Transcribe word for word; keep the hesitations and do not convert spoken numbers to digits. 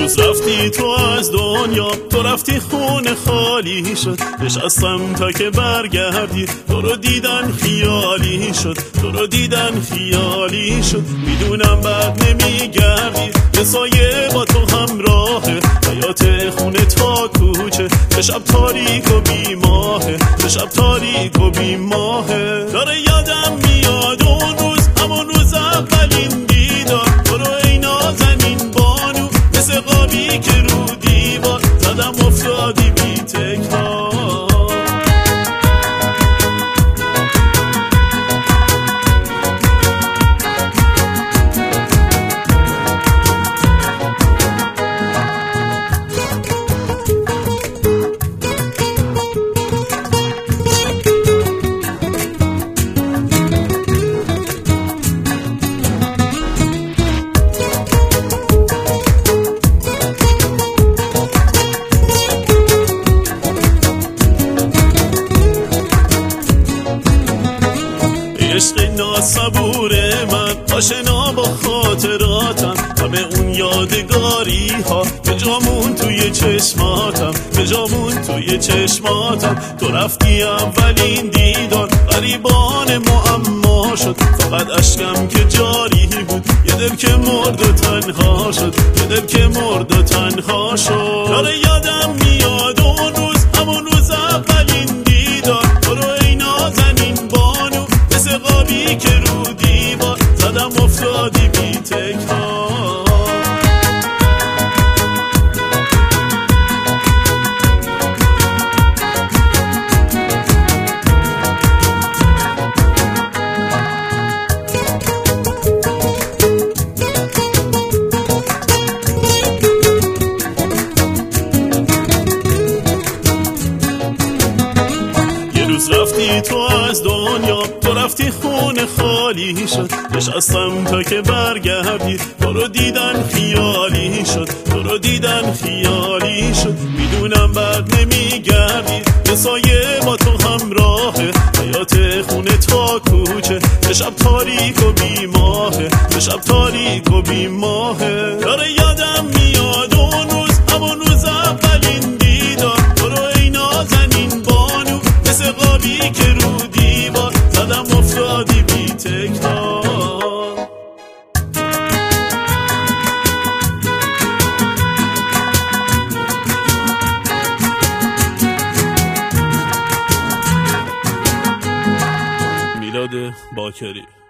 روز رفتی تو از دنیا، تو رفتی خونه خالی شد. نشستم تا که برگردی، تو رو دیدن خیالی شد، تو رو دیدن خیالی شد. میدونم بعد نمیگردی، به سایه با تو همراهه، حیات خونه تا کوچه، به شب تاریک و بی ماهه، به شب تاریک و بی ماهه. داره یادم میاد اون روز، همون روز اولین دیدار، تو رو ای نازنین بانو، مثل قابی که رو دیوار زدم افتادی بی تکرار. عشق ناصبور من، آشنا با خاطراتم، همه اون یادگاری ها به جامون توی چشماتم، به جامون توی چشماتم. تو رفتی اولین دیدار، غریبان معما شد، فقط اشکم که جاری بود، یه دل که مرد و تنها شد، یه دل که مرد و تنها شد. داره یادم میاد اون روز، همون روز اولین دیدار، تو رو ای نازنین بانو، مثل قابی که رو دیوار زدم افتادی بی تکرار. روز رفتی تو از دنیا، تو رفتی خونه خالی شد. نشستم تا که برگردی، تو رو دیدن خیالی شد، تو رو دیدن خیالی شد. میدونم بعد نمیگردی، به سایه با تو همراهه، حیات خونه تا کوچه، به شب تاریک و بی ماهه، به شب تاریک و بی ماهه. داره یادم میاد اون روز، همون روز اولین دیدار، تو رو ای نازنین بانو، مثل قابی که رو دیوار زدم افتادی بی تکرار. میلاد باکری.